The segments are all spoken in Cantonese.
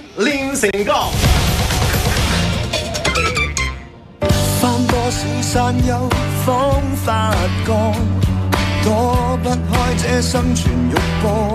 練成歌。 翻多少山丘方發光，躲不開這生存欲波，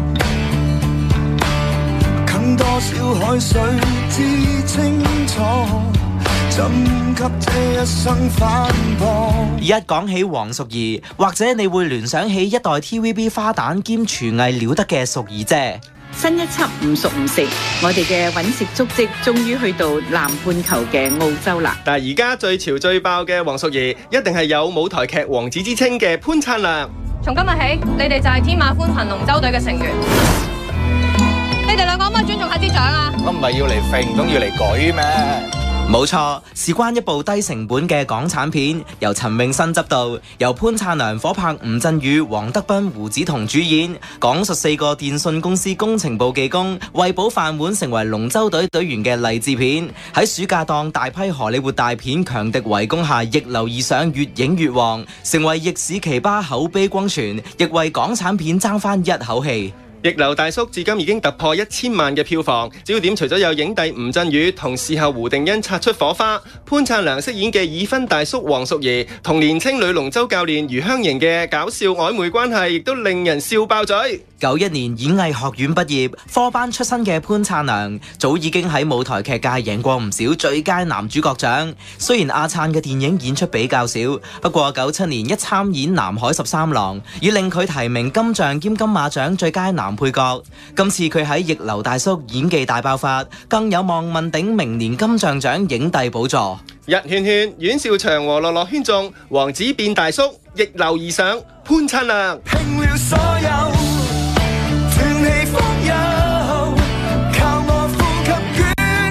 近多少海水知清楚，怎給這一生反駁。 一講起黃淑儀，或者你會聯想起一代 TVB 花旦兼廚藝了得嘅淑儀姐。 新一輯唔熟唔食，我哋嘅揾食足跡終於去到南半球嘅澳洲啦。 但係而家最潮最爆嘅黃淑儀，一定係有舞台劇王子之稱嘅潘燦良。 從今日起，你哋就係天馬歡騰龍舟隊嘅成員。你哋兩個可唔可以尊重下支長啊？ 我唔係要嚟揈，唔通要嚟舉咩？ 冇錯，事關一部低成本嘅港產片，由陳詠燊執導，由潘燦良、火拍吳鎮宇、黃德斌、胡子彤主演，講述4個電信公司工程部技工為保飯碗成為龍舟隊隊員嘅勵志片。喺暑假檔大批荷里活大片強敵圍攻下，逆流而上，越影越旺，成為逆市奇葩，口碑轟傳，亦為港產片爭返一口氣。 逆流大叔至今已經突破1000萬嘅票房，焦點除咗有影帝吳鎮宇同事後胡定欣擦出火花，潘燦良飾演嘅已婚大叔黃淑儀同年青女龍舟教練余香凝嘅搞笑曖昧關係，亦都令人笑爆嘴。 91年演藝學院畢業，科班出身嘅潘燦良早已經喺舞台劇界贏過唔少最佳男主角獎。雖然阿燦嘅電影演出比較少，不過97年一參演《南海13郎》，已令佢提名金像兼金馬獎最佳男配角。今次佢喺逆流大叔演技大爆發，更有望問鼎明年金像獎影帝寶座。 日圈圈，阮兆祥和樂樂圈中，王子變大叔，逆流而上，潘燦良拼了所有，斷氣方休，靠我呼吸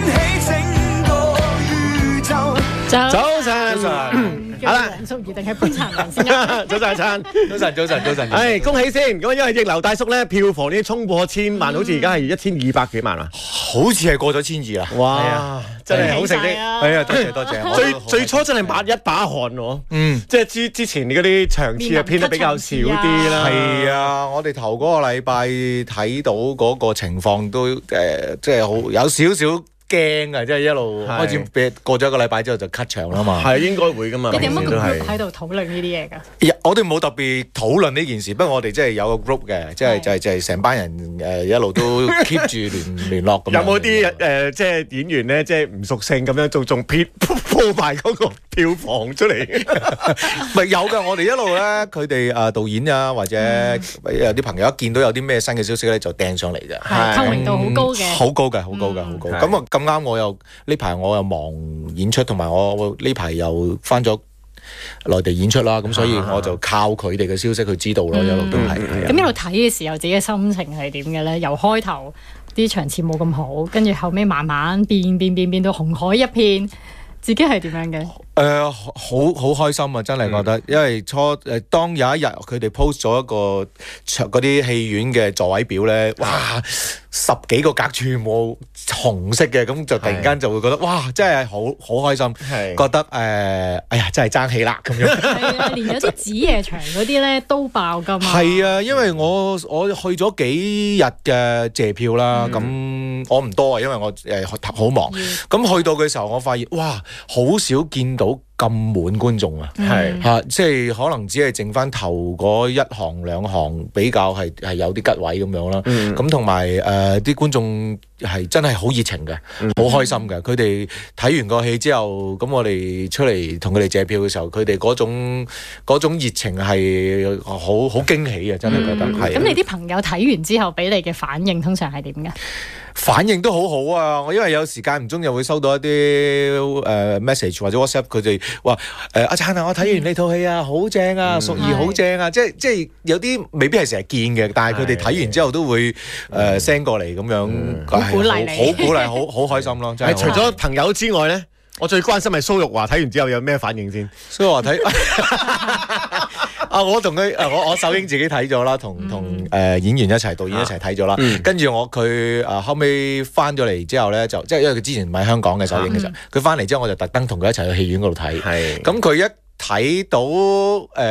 捲起整個宇宙。 早晨。好啦， 黃淑儀定係潘燦良先啊？ 早晨， 早晨。 恭喜先！咁因為逆流大叔咧，票房已經衝破1000萬，好似而家係1200幾萬啊， 好似係過咗1200啦。 哇！真係好成績， 係啊，多謝。 最初真係抹一把汗喎。即係之前嗰啲場次啊，編得比較少啲啦。 係啊，我哋頭嗰個禮拜睇到嗰個情況都即係好有少少驚啊！即係一路開始過咗一個禮拜之後就 cut 場啦嘛。 係應該會噶嘛。 你哋有乜個 group 喺度討論呢啲嘢㗎？ 我哋冇特別討論呢件事，不過我哋即係有個 group 嘅，即係成班人一路都 keep 住聯絡咁。 有冇啲即係演員咧，即係唔屬性咁樣仲鋪埋嗰個票房出嚟？ 咪有㗎，我哋一路咧，佢哋導演啊，或者有啲朋友一見到有啲咩新嘅消息咧，就掟上嚟啫。 透明度好高嘅， 好高㗎。咁啊咁啱，我又呢排我又忙演出，同埋我呢排又返咗內地演出啦，咁所以我就靠佢哋嘅消息去知道咯，一路都係。 咁一路睇嘅時候，自己嘅心情係點嘅咧？由開頭啲場次冇咁好，跟住後尾慢慢變到紅海一片，自己係點樣嘅？ 好開心啊！真係覺得，因為當有一日佢哋 post 咗一個嗰啲戲院嘅座位表咧，哇！10幾個格全部紅色嘅，咁就突然間就會覺得哇！真係好開心，覺得哎呀真係爭氣啦咁樣。 係啊，連有啲子夜場嗰啲咧都爆㗎嘛。 係啊，因為我去咗幾日嘅謝票啦，咁我唔多啊，因為我好忙。咁去到嘅時候，我發現哇，好少見到咁滿觀眾啊，即係可能只係剩翻頭嗰1行2行比較係有啲吉位咁樣啦。咁同埋啲觀眾係真係好熱情嘅，好開心嘅。佢哋睇完個戲之後，咁我哋出嚟同佢哋借票嘅時候，佢哋嗰種熱情係好驚喜啊！真係覺得係。 咁你啲朋友睇完之後俾你嘅反應通常係點嘅？ 反應都好好啊！我因為有時間唔中又會收到一啲message 或者 WhatsApp， 佢哋話阿燦啊，我睇完呢套戲啊，好正啊，淑儀好正啊！即係有啲未必係成日見嘅，但係佢哋睇完之後都會send 過嚟咁樣， 好鼓勵你， 好鼓勵，好開心咯！真係。 除咗朋友之外咧，我最關心係蘇玉華睇完之後有咩反應先？ 蘇玉華睇我同佢我首映自己睇咗啦，同演員一齊、導演一齊睇咗啦。跟住佢後尾翻咗嚟之後咧，就即係因為佢之前唔喺香港嘅首映嘅時候，佢翻嚟之後我就特登同佢一齊去戲院嗰度睇。咁佢一睇到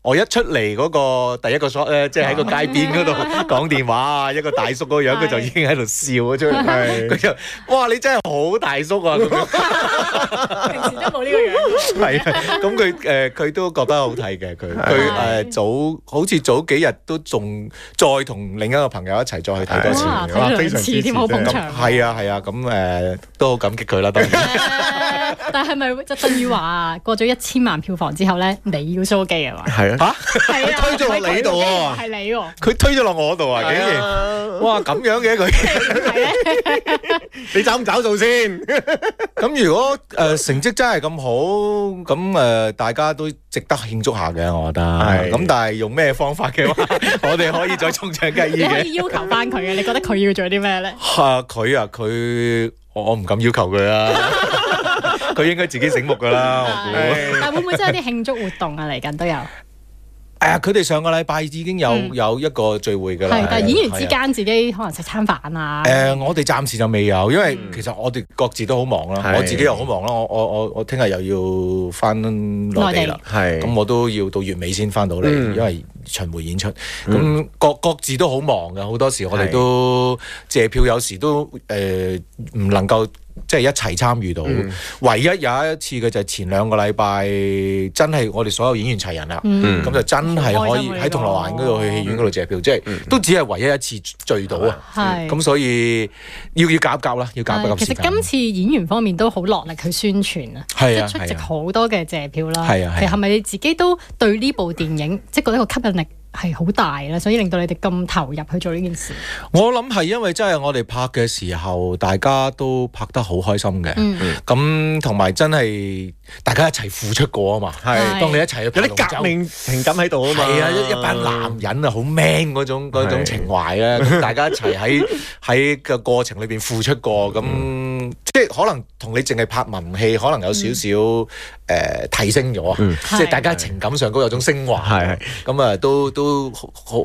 我一出嚟嗰個第一個 shot 咧，即係喺個街邊嗰度講電話啊，一個大叔嗰個樣，佢就已經喺度笑咗出嚟。佢就哇，你真係好大叔啊！咁樣平時都冇呢個樣。 係啊，咁佢都覺得好睇嘅。佢好似早幾日都仲再同另一個朋友一齊再去睇多次， 哇，睇兩次添，好捧場。 係啊，咁都好感激佢啦，當然。 但係咪就等於話過咗1000萬票房之後咧，你要蘇記啊嘛？ 係啊， 係啊， 推咗落你度喎， 係你喎， 佢推咗落我度啊！竟然，哇咁樣嘅佢， 你找唔找數先？ 咁如果成績真係咁好，咁大家都值得慶祝下嘅，我覺得。係。咁但係用咩方法嘅話，我哋可以再衝場計議嘅。 你可以要求翻佢嘅，你覺得佢要做啲咩咧？ 佢我唔敢要求佢啊。佢應該自己醒目㗎啦，我估。 但會唔會真係有啲慶祝活動啊？嚟緊都有。 佢哋上個禮拜已經有一個聚會㗎啦。 係，但係演員之間自己可能食餐飯啊。 我哋暫時就未有，因為其實我哋各自都好忙啦。我自己又好忙啦。我聽日又要翻內地啦。係。咁我都要到月尾先翻到嚟，因為巡迴演出。咁各自都好忙㗎，好多時我哋都借票，有時都唔能夠。即係一齊參與到，唯一有一次嘅就係前2個禮拜，真係我哋所有演員齊人啦，咁就真係可以喺銅鑼灣嗰度去戲院嗰度借票，即係都只係唯一一次聚到啊！咁所以要夾一夾啦，要夾一夾時間。 其實今次演員方面都好落力去宣傳啊，即係出席好多嘅借票啦。其實係咪你自己都對呢部電影即係覺得個吸引力係好大咧，所以令到你哋咁投入去做呢件事？ 我諗係因為真係我哋拍嘅時候，大家都拍得好開心嘅。咁同埋真係大家一齊付出過啊嘛。係，當你一齊去有啲革命情感喺度啊嘛。係啊，一班男人啊，好 man 嗰種情懷咧，大家一齊喺個過程裏邊付出過，咁即係可能同你淨係拍文戲，可能有少少提升咗啊。即係大家情感上都有種升華。咁啊，都好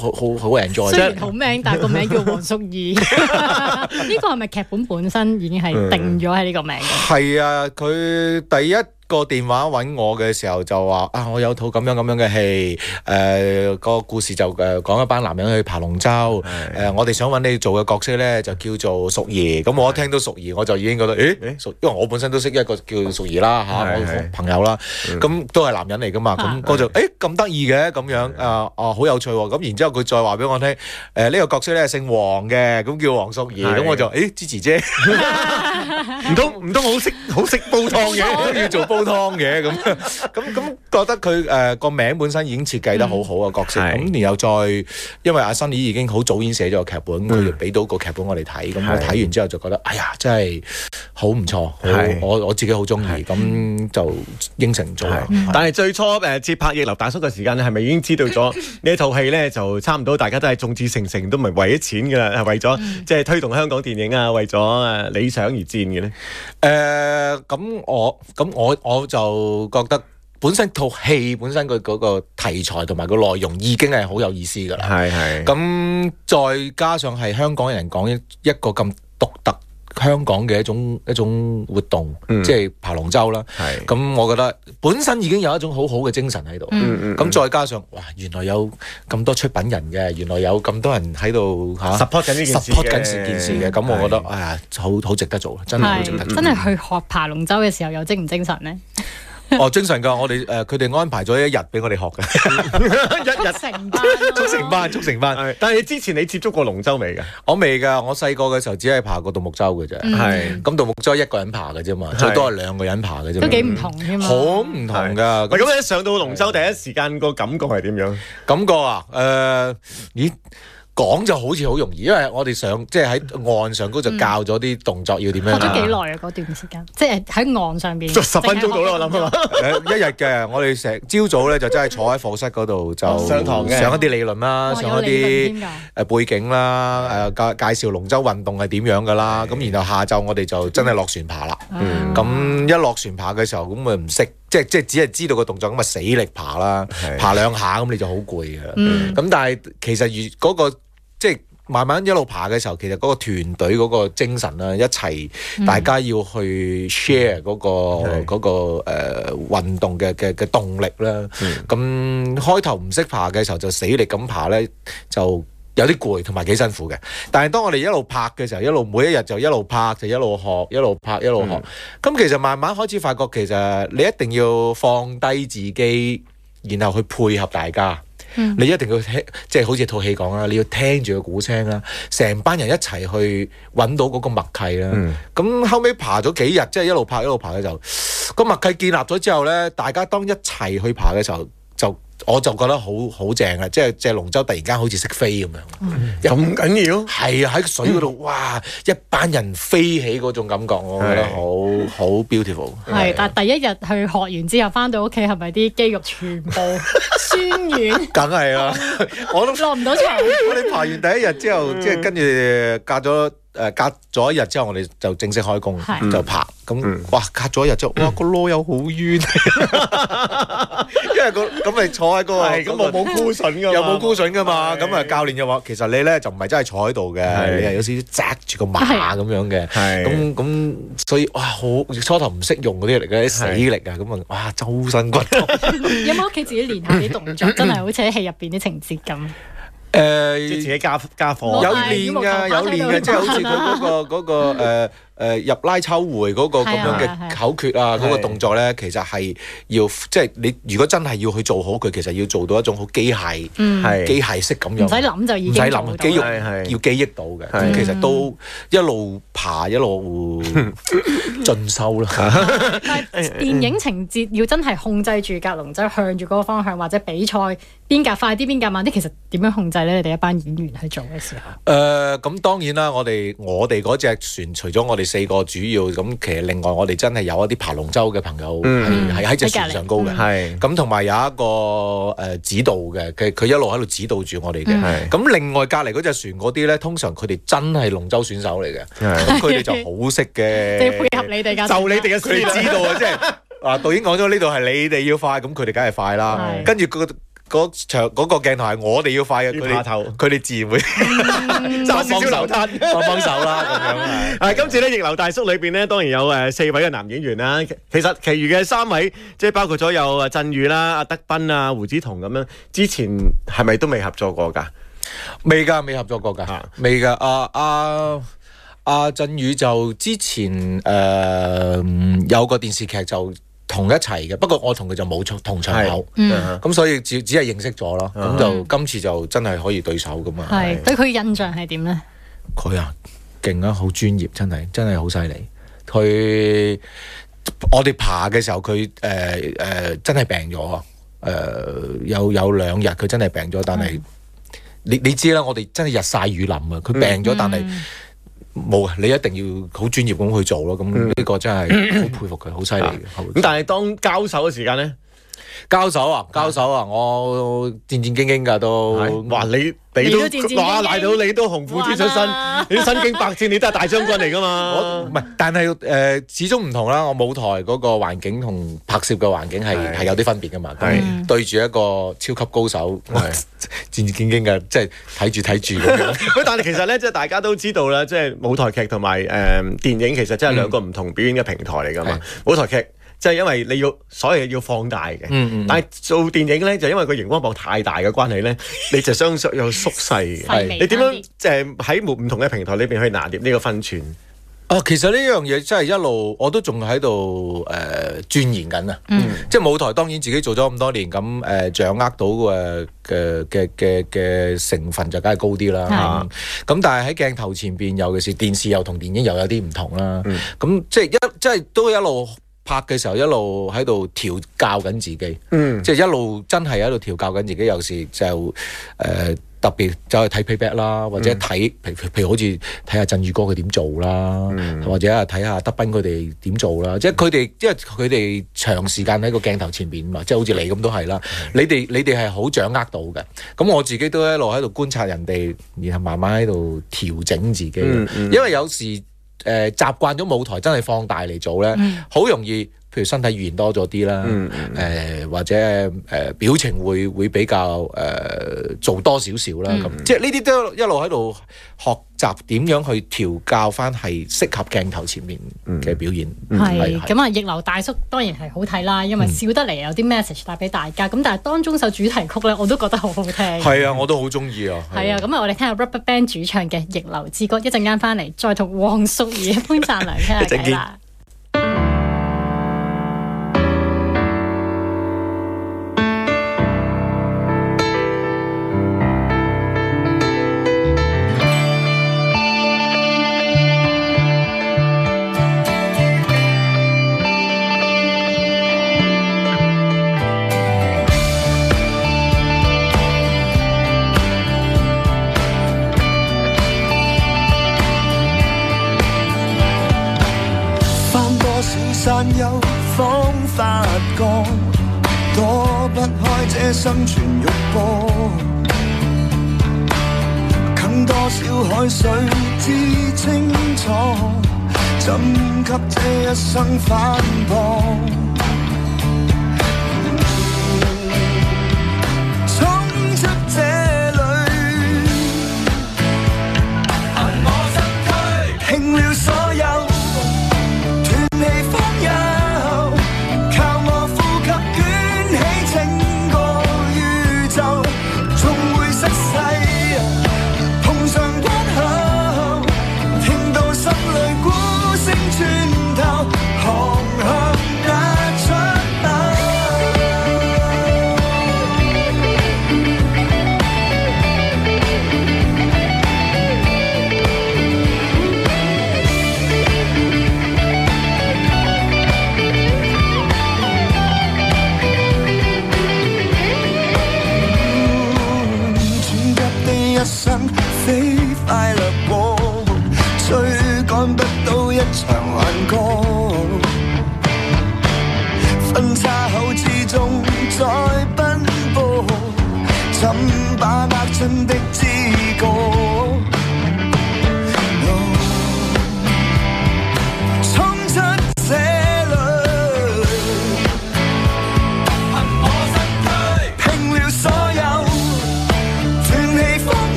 enjoy。 雖然好名，但係個名叫黃淑儀。呢個係咪劇本本身已經係定咗喺呢個名嘅？ 係啊，佢第一個電話揾我嘅時候就話我有套咁樣嘅戲，個故事就講一班男人去爬龍舟，我哋想揾你做嘅角色咧就叫做淑儀。咁我一聽到淑儀我就已經覺得因為我本身都識一個叫淑儀啦我朋友啦，咁都係男人嚟噶嘛，咁我就咁得意嘅咁樣好有趣喎。咁然之後佢再話俾我聽，呢個角色咧姓黃嘅，咁叫黃淑儀，咁我就支持啫，唔通好識煲湯嘅，都要做煲湯嘅咁覺得佢個名本身已經設計得好好嘅角色，咁然後再因為阿 Sunny 已經好早已經寫咗個劇本，佢就俾到個劇本我哋睇，咁我睇完之後就覺得哎呀真係好唔錯，我自己好中意，咁就應承咗。 但係最初接拍《逆流大叔》嘅時間咧，係咪已經知道咗呢套戲咧就差唔多大家都係眾志成城，都唔係為咗錢㗎啦，係為咗即係推動香港電影啊，為咗理想而戰嘅咧？ 我就覺得本身套戲本身佢嗰個題材同埋個內容已經係好有意思㗎啦。咁再加上係香港人講一個咁獨特香港嘅一種活動，即係爬龍舟啦。咁我覺得本身已經有一種好好嘅精神喺度。咁再加上哇，原來有咁多出品人嘅，原來有咁多人喺度 support 緊呢件事嘅。 咁我覺得好值得做，真係好值得做。 真係去學爬龍舟嘅時候有精唔精神咧？ 精神㗎！我哋佢哋安排咗1日俾我哋學嘅，速成班。 但係之前你接觸過龍舟未㗎？ 我未㗎，我細個嘅時候只係爬過獨木舟嘅啫。咁獨木舟一個人爬嘅啫嘛，最多係2個人爬嘅啫。 都幾唔同添啊！ 好唔同㗎。 咁你一上到龍舟第一時間個感覺係點樣？ 感覺講就好似好容易，因為我哋即係喺岸上高就教咗啲動作要點樣。 學咗幾耐啊？嗰段時間，即係喺岸上邊。 10分鐘到啦，我諗啊嘛。 一日嘅，我哋成朝早咧就真係坐喺課室嗰度就上堂嘅， 上一啲理論啦，上一啲背景啦，介紹龍舟運動係點樣㗎啦。咁然後下晝我哋就真係落船爬啦。咁一落船爬嘅時候，咁咪唔識。即係只係知道個動作咁啊，死力爬啦，爬2下咁你就好攰㗎。咁但係其實嗰個即係慢慢一路爬嘅時候，其實嗰個團隊嗰個精神啦，一齊大家要去 share 嗰個運動嘅動力啦。咁開頭唔識爬嘅時候就死力咁爬咧，就有啲攰同埋幾辛苦嘅。但係當我哋一路拍嘅時候，一路每一日就一路拍，就一路學，一路拍一路學。咁其實慢慢開始發覺，其實你一定要放低自己，然後去配合大家。你一定要聽，即係好似套戲講啦，你要聽住個鼓聲啦，成班人一齊去揾到嗰個默契啦。咁後尾爬咗幾日，即係一路拍嘅時候，個默契建立咗之後咧，大家當一齊去爬嘅時候，我就覺得好正啊！即係隻龍舟突然間好似識飛咁樣， 咁緊要？ 係啊，喺水嗰度，哇！一班人飛起嗰種感覺，我覺得好 beautiful。 係，但係第一日去學完之後，翻到屋企係咪啲肌肉全部酸軟？ 梗係啦，我都落唔到場。 我哋爬完第一日之後，即係跟住隔咗一日之後，我哋就正式開工就爬。咁哇，隔咗一日之後，哇個囉柚好冤，因為咁你坐喺嗰個， 咁我冇箍筍㗎嘛， 又冇箍筍㗎嘛。咁啊教練就話，其實你咧就唔係真係坐喺度嘅，你係有少少紮住個馬咁樣嘅。咁所以哇，好初頭唔識用嗰啲嚟嘅，啲死力啊，咁啊哇周身骨痛。 有冇屋企自己練下啲動作？真係好似喺戲入邊啲情節咁。 即係自己加課， 有練嘅，即係好似佢嗰個入拉抽回嗰個咁樣嘅口訣啊，嗰個動作咧，其實係要即係你如果真係要去做好佢，其實要做到一種好機械式咁樣，唔使諗就已經做到， 肌肉要記憶到嘅。咁其實都一路爬一路進修啦。 但係電影情節要真係控制住架龍舟向住嗰個方向，或者比賽邊架快啲邊架慢啲，其實點樣控制咧？你哋一班演員去做嘅時候， 咁當然啦，我哋嗰隻船除咗我哋4個主要，咁其實另外我哋真係有一啲爬龍舟嘅朋友係喺隻船上高嘅，咁同埋有一個指導嘅，佢一路喺度指導住我哋嘅。咁另外隔離嗰隻船嗰啲咧，通常佢哋真係龍舟選手嚟嘅，咁佢哋就好識嘅， 你配合你哋㗎， 就你哋嘅佢哋知道啊，即係導演講咗呢度係你哋要快，咁佢哋梗係快啦。跟住嗰個鏡頭係我哋要快嘅，佢哋自然會揸少少流灘幫手啦咁樣。 今次咧逆流大叔裏邊咧，當然有4位嘅男演員啦。其實其餘嘅3位，即係包括咗有鎮宇啦、阿德斌啊、胡子彤咁樣，之前係咪都未合作過㗎？ 未合作過㗎，未㗎。阿鎮宇就之前有個電視劇就同一齊嘅，不過我同佢就冇同場口，咁所以只係認識咗咯。咁就今次就真係可以對手噶嘛。 係對佢印象係點咧？佢啊勁啊，好專業，真係好犀利。我哋爬嘅時候，佢真係病咗啊！有2日佢真係病咗，但係你知啦，我哋真係日曬雨淋啊！佢病咗，但係冇啊！你一定要好專業咁去做咯。咁呢個真係好佩服佢，好犀利嘅。 咁但係當交手嘅時間咧， 交手啊！我戰戰兢兢㗎都。 哇！你都哇賴到你都紅褲子出身，你都身經百戰，你都係大將軍嚟㗎嘛？ 唔係，但係始終唔同啦。我舞台嗰個環境同拍攝嘅環境係有啲分別㗎嘛。對住一個超級高手，戰戰兢兢嘅，即係睇住咁樣。 但係其實咧，即係大家都知道啦，即係舞台劇同埋電影其實真係兩個唔同表演嘅平台嚟㗎嘛。舞台劇即係因為你要所有嘢要放大嘅，但係做電影咧就因為個熒光幕太大嘅關係咧，你就相對有縮細嘅。你點樣即係喺唔同嘅平台裏邊去拿捏呢個分寸？ 其實呢樣嘢真係一路我都仲喺度鑽研緊啊！即係舞台當然自己做咗咁多年，咁掌握到嘅成分就梗係高啲啦。咁但係喺鏡頭前邊，尤其是電視又同電影又有啲唔同啦。咁即係都一路拍嘅時候一路喺度調教緊自己，即係一路真係喺度調教緊自己。有時就特別走去睇 playback 啦，或者睇譬如好似睇下鎮宇哥佢點做啦，或者睇下德斌佢哋點做啦。即係因為佢哋長時間喺個鏡頭前邊嘛，即係好似你咁都係啦。你哋係好掌握到嘅。咁我自己都一路喺度觀察人哋，然後慢慢喺度調整自己。因為有時習慣咗舞台真係放大嚟做咧，好容易譬如身體語言多咗啲啦，或者表情會比較做多少少啦，咁即係呢啲都一路喺度學習點樣去調教翻係適合鏡頭前面嘅表現。 係咁啊！逆流大叔當然係好睇啦，因為笑得嚟有啲 message 帶俾大家。咁但係當中首主題曲咧，我都覺得好好聽。 係啊，我都好中意啊。 係啊，咁啊，我哋聽下 RubberBand 主唱嘅《逆流之歌》，一陣間翻嚟再同黃淑儀、潘燦良傾下偈啦。 山丘仿發光，躲不開這生存肉搏，更多少海水知清楚，怎給這一生反駁。